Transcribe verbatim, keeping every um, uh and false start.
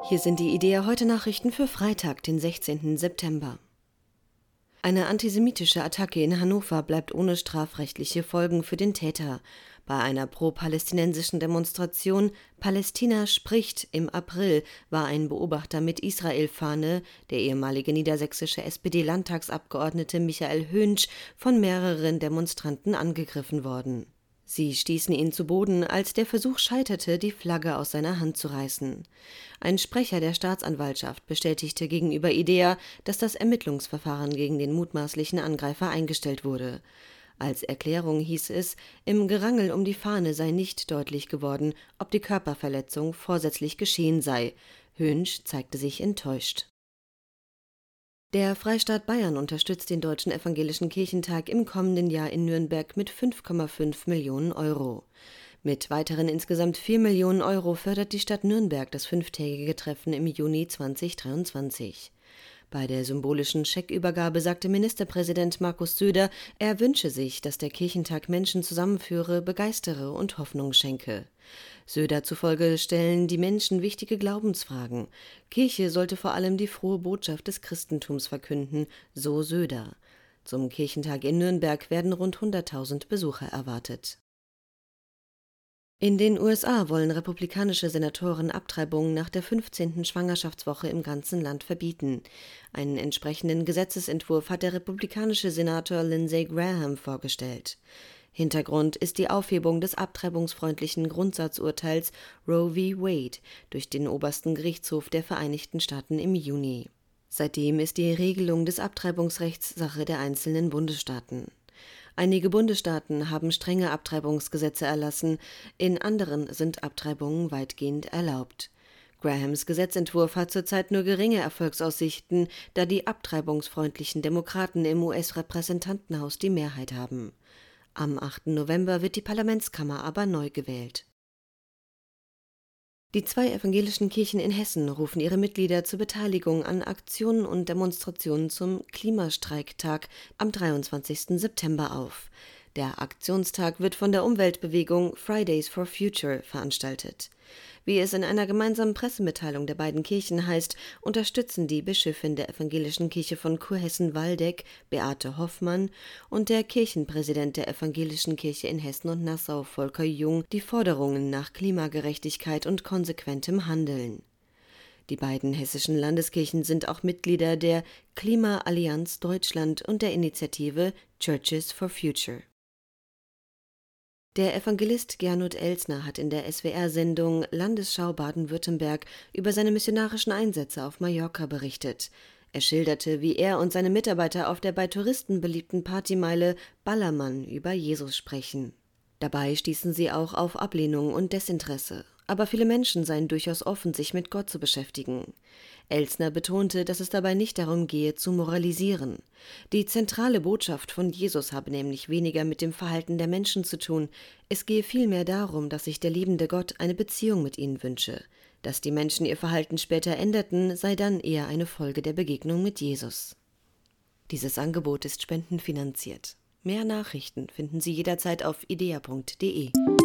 Hier sind die IDEA heute Nachrichten für Freitag, den sechzehnten September. Eine antisemitische Attacke in Hannover bleibt ohne strafrechtliche Folgen für den Täter. Bei einer pro-palästinensischen Demonstration Palästina spricht im April war ein Beobachter mit Israel-Fahne, der ehemalige niedersächsische S P D-Landtagsabgeordnete Michael Hönsch, von mehreren Demonstranten angegriffen worden. Sie stießen ihn zu Boden, als der Versuch scheiterte, die Flagge aus seiner Hand zu reißen. Ein Sprecher der Staatsanwaltschaft bestätigte gegenüber IDEA, dass das Ermittlungsverfahren gegen den mutmaßlichen Angreifer eingestellt wurde. Als Erklärung hieß es, im Gerangel um die Fahne sei nicht deutlich geworden, ob die Körperverletzung vorsätzlich geschehen sei. Hönsch zeigte sich enttäuscht. Der Freistaat Bayern unterstützt den Deutschen Evangelischen Kirchentag im kommenden Jahr in Nürnberg mit fünf Komma fünf Millionen Euro. Mit weiteren insgesamt vier Millionen Euro fördert die Stadt Nürnberg das fünftägige Treffen im Juni zweitausenddreiundzwanzig. Bei der symbolischen Scheckübergabe sagte Ministerpräsident Markus Söder, er wünsche sich, dass der Kirchentag Menschen zusammenführe, begeistere und Hoffnung schenke. Söder zufolge stellen die Menschen wichtige Glaubensfragen. Kirche sollte vor allem die frohe Botschaft des Christentums verkünden, so Söder. Zum Kirchentag in Nürnberg werden rund hunderttausend Besucher erwartet. In den U S A wollen republikanische Senatoren Abtreibungen nach der fünfzehnten Schwangerschaftswoche im ganzen Land verbieten. Einen entsprechenden Gesetzesentwurf hat der republikanische Senator Lindsey Graham vorgestellt. Hintergrund ist die Aufhebung des abtreibungsfreundlichen Grundsatzurteils Roe v. Wade durch den obersten Gerichtshof der Vereinigten Staaten im Juni. Seitdem ist die Regelung des Abtreibungsrechts Sache der einzelnen Bundesstaaten. Einige Bundesstaaten haben strenge Abtreibungsgesetze erlassen, in anderen sind Abtreibungen weitgehend erlaubt. Grahams Gesetzentwurf hat zurzeit nur geringe Erfolgsaussichten, da die abtreibungsfreundlichen Demokraten im U S-Repräsentantenhaus die Mehrheit haben. Am achten November wird die Parlamentskammer aber neu gewählt. Die zwei evangelischen Kirchen in Hessen rufen ihre Mitglieder zur Beteiligung an Aktionen und Demonstrationen zum Klimastreiktag am dreiundzwanzigsten September auf. Der Aktionstag wird von der Umweltbewegung Fridays for Future veranstaltet. Wie es in einer gemeinsamen Pressemitteilung der beiden Kirchen heißt, unterstützen die Bischöfin der Evangelischen Kirche von Kurhessen-Waldeck, Beate Hoffmann, und der Kirchenpräsident der Evangelischen Kirche in Hessen und Nassau, Volker Jung, die Forderungen nach Klimagerechtigkeit und konsequentem Handeln. Die beiden hessischen Landeskirchen sind auch Mitglieder der Klimaallianz Deutschland und der Initiative Churches for Future. Der Evangelist Gernot Elsner hat in der S W R-Sendung Landesschau Baden-Württemberg über seine missionarischen Einsätze auf Mallorca berichtet. Er schilderte, wie er und seine Mitarbeiter auf der bei Touristen beliebten Partymeile Ballermann über Jesus sprechen. Dabei stießen sie auch auf Ablehnung und Desinteresse. Aber viele Menschen seien durchaus offen, sich mit Gott zu beschäftigen. Elsner betonte, dass es dabei nicht darum gehe, zu moralisieren. Die zentrale Botschaft von Jesus habe nämlich weniger mit dem Verhalten der Menschen zu tun. Es gehe vielmehr darum, dass sich der liebende Gott eine Beziehung mit ihnen wünsche. Dass die Menschen ihr Verhalten später änderten, sei dann eher eine Folge der Begegnung mit Jesus. Dieses Angebot ist spendenfinanziert. Mehr Nachrichten finden Sie jederzeit auf idea punkt de.